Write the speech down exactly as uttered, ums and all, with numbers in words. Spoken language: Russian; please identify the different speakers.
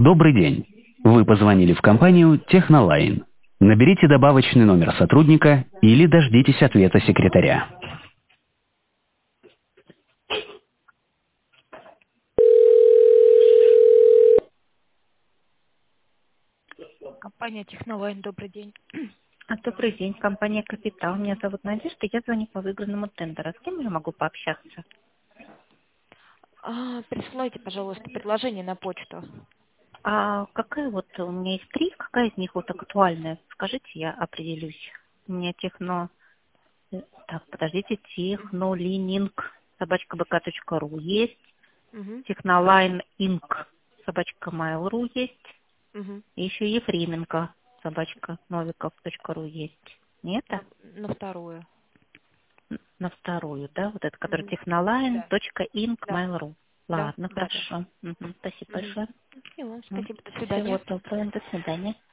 Speaker 1: Добрый день. Вы позвонили в компанию Технолайн. Наберите добавочный номер сотрудника или дождитесь ответа секретаря.
Speaker 2: Компания Технолайн, добрый день.
Speaker 3: А, Добрый день, компания «Капитал». Меня зовут Надежда, я звоню по выигранному тендеру. С кем я могу пообщаться?
Speaker 2: А, присылайте, пожалуйста, предложение на почту.
Speaker 3: А какая вот, у меня есть три, какая из них вот актуальная? Скажите, я определюсь. У меня техно... э, Так, подождите, технолининг, собачка бк.ру есть,
Speaker 2: Угу,
Speaker 3: технолайн инк, собачка mail.ru есть,
Speaker 2: угу.
Speaker 3: и еще Ефременко, собачка новиков.ру есть. Не это?
Speaker 2: На, на вторую.
Speaker 3: На вторую, да, вот это, который
Speaker 2: Угу. Да, да,
Speaker 3: техноline.инк.mail.ru.
Speaker 2: да,
Speaker 3: Ладно,
Speaker 2: да, да.
Speaker 3: хорошо. Мгм. Спасибо
Speaker 2: Угу.
Speaker 3: большое.
Speaker 2: И вам
Speaker 3: М.
Speaker 2: спасибо, до
Speaker 3: Всего
Speaker 2: свидания.
Speaker 3: доброго, до свидания.